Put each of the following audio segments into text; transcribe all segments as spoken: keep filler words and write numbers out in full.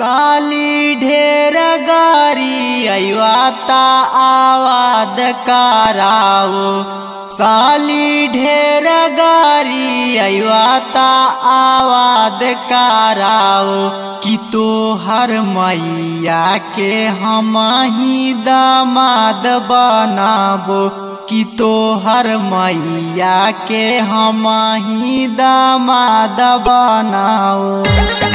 साली ढेर गारी अयुआता आवाद कराओ। साली ढेर गारी अयुआता आवाद कराओ कि तो हर मैया के हम ही दामाद बनाबो कि तो हर मैया के हम ही दामाद बनाओ।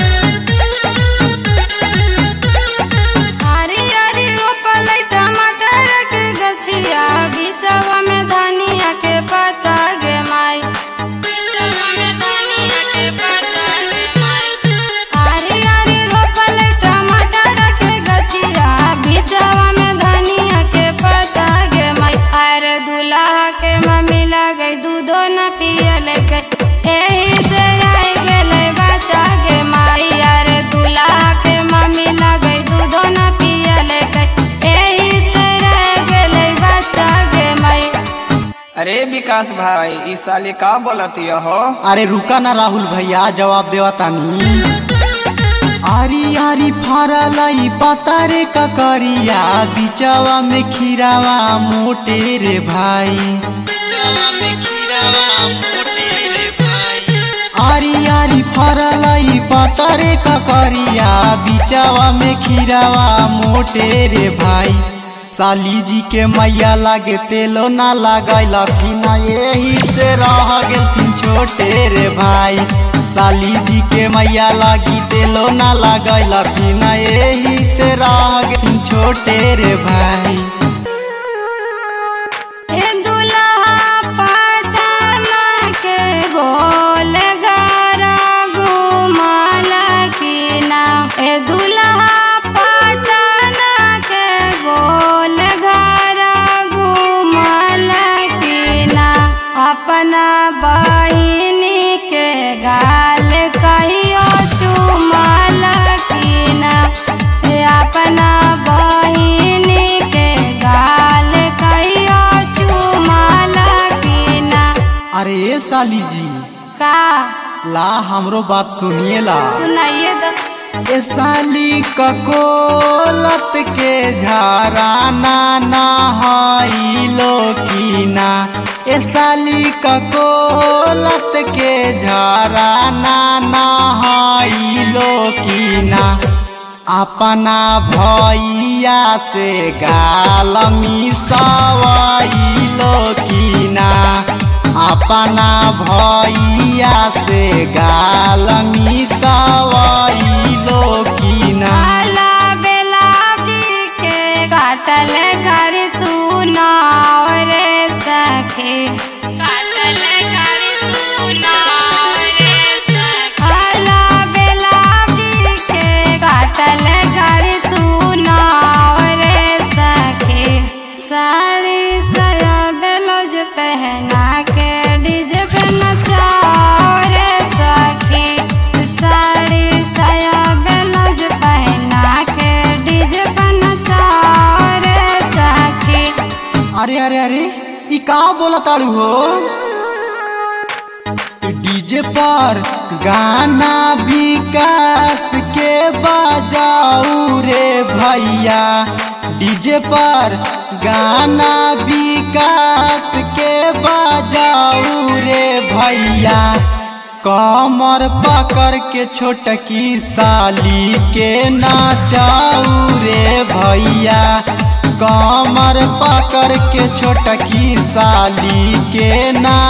बीचवा में धनिया के पत्ता गे माई, बीचवा में धनिया के पत्ता गे माई। आरी आरी रोपल टमाटर के गछिया, बीचवा में धनिया के पत्ता गे माई। अरे दूल्हा के मम्मी लगे दूधो न पियल के, एही से रह गेले बच्चा गे माई। अरे दूल्हा के मम्मी लगे दूधो न पियल के, एही से रह गेले बच्चा गे माई। अरे विकास भाई इस साले का बोलती हो? अरे रुका ना राहुल भैया, जवाब देवा तानी। आरी आरी फरलाई पतारे ककरिया, बिचवा में खीरावा मोटे रे भाई, बिचवा में खीरावा मोटे रे भाई। आरी आरी फरलाई पतारे ककरिया, बिचवा में खीरावा मोटे रे भाई। साली जी के मैया लागे तेलो ना लगाइला ना, यही से रह गेलथिन छोटे रे भाई। साली जी के मैया लागी तेलो ना लगाइला ना, यही से रह गेलथिन छोटे रे भाई। ए दूल्हा पटना के गोल घर घुमल की ना, ए दूल्हा पटना के गोल घर घुमल की ना। अपना बहिनी के गाल कहियो चुमल की ना, अपना बहिनी के गाल कहियो चुमल की ना। अरे साली जी का ला हमरो बात सुनिए ला, सुनाइए तो। ए साली ककोलत के झारा ना नहाइलो की ना, ए साली ककोलत के झारा ना नहाइलो की ना। अपना भैया से गाल मिसाइलो की ना, अपना भैया से गाल मिसाइलो की ना। काला बेलाजी के काटल घर सुनाओ रे सखे, काटल घर सुनाओ रे सखे। काला बेलाजी के काटल घर सुनाओ रे सखे। साड़ी साया ब्लाउज पहना के डीजे पे नचाओ रे सखी। साड़ी साया ब्लाउज पहना के डीजे पे नचाओ रे सखी। अरे अरे अरे ई का बोला ताड़ू हो? डीजे पर गाना विकास के बजाऊ रे भैया, डीजे पर गाना विकास के बजाऊ रे भैया। कमर पकड़ के छोटकी साली के नाचाऊ रे भैया, कमर पकड़ के छोटकी साली के ना